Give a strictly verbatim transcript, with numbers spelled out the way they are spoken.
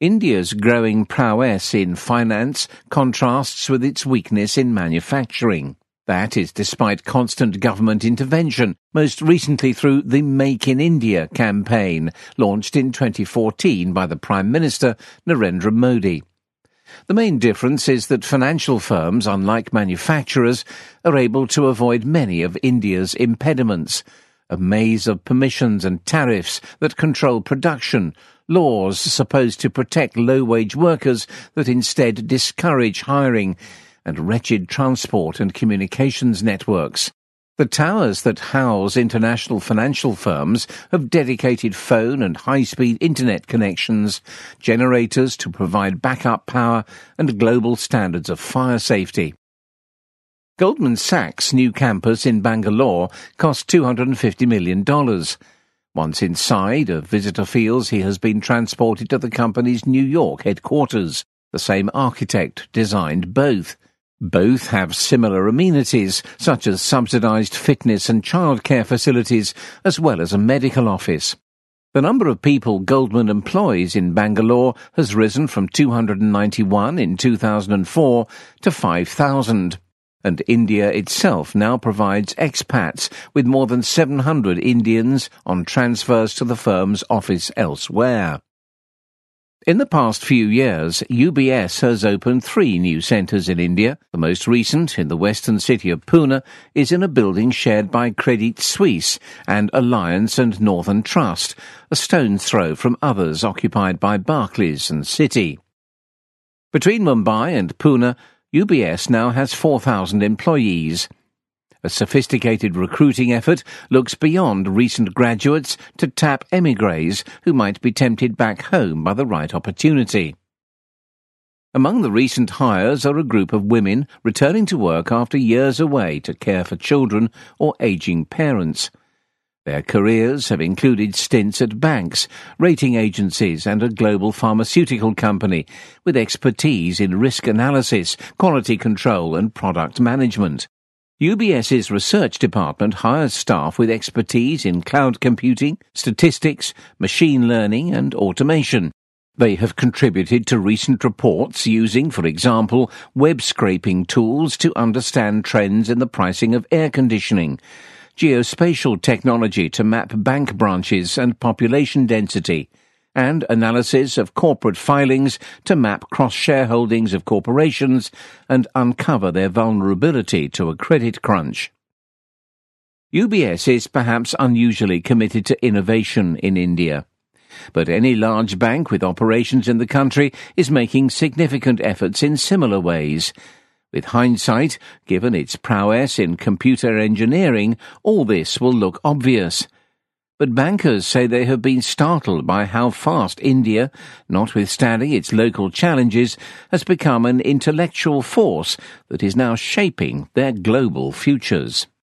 India's growing prowess in finance contrasts with its weakness in manufacturing. That is despite constant government intervention, most recently through the Make in India campaign, launched in twenty fourteen by the Prime Minister Narendra Modi. The main difference is that financial firms, unlike manufacturers, are able to avoid many of India's impediments, a maze of permissions and tariffs that control production, laws supposed to protect low-wage workers that instead discourage hiring, and wretched transport and communications networks. The towers that house international financial firms have dedicated phone and high-speed internet connections, generators to provide backup power, and global standards of fire safety. Goldman Sachs' new campus in Bangalore cost two hundred fifty million dollars. Once inside, a visitor feels he has been transported to the company's New York headquarters. The same architect designed both. Both have similar amenities, such as subsidized fitness and childcare facilities, as well as a medical office. The number of people Goldman employs in Bangalore has risen from two hundred ninety-one in two thousand four to five thousand. And India itself now provides expats, with more than seven hundred Indians on transfers to the firm's office elsewhere. In the past few years, U B S has opened three new centres in India. The most recent, in the western city of Pune, is in a building shared by Credit Suisse and Alliance and Northern Trust, a stone's throw from others occupied by Barclays and Citi. Between Mumbai and Pune, U B S now has four thousand employees. A sophisticated recruiting effort looks beyond recent graduates to tap émigrés who might be tempted back home by the right opportunity. Among the recent hires are a group of women returning to work after years away to care for children or aging parents. Their careers have included stints at banks, rating agencies and a global pharmaceutical company, with expertise in risk analysis, quality control and product management. UBS's research department hires staff with expertise in cloud computing, statistics, machine learning and automation. They have contributed to recent reports using, for example, web scraping tools to understand trends in the pricing of air conditioning, geospatial technology to map bank branches and population density, and analysis of corporate filings to map cross-shareholdings of corporations and uncover their vulnerability to a credit crunch. U B S is perhaps unusually committed to innovation in India, but any large bank with operations in the country is making significant efforts in similar ways. With hindsight, given its prowess in computer engineering, all this will look obvious. But bankers say they have been startled by how fast India, notwithstanding its local challenges, has become an intellectual force that is now shaping their global futures.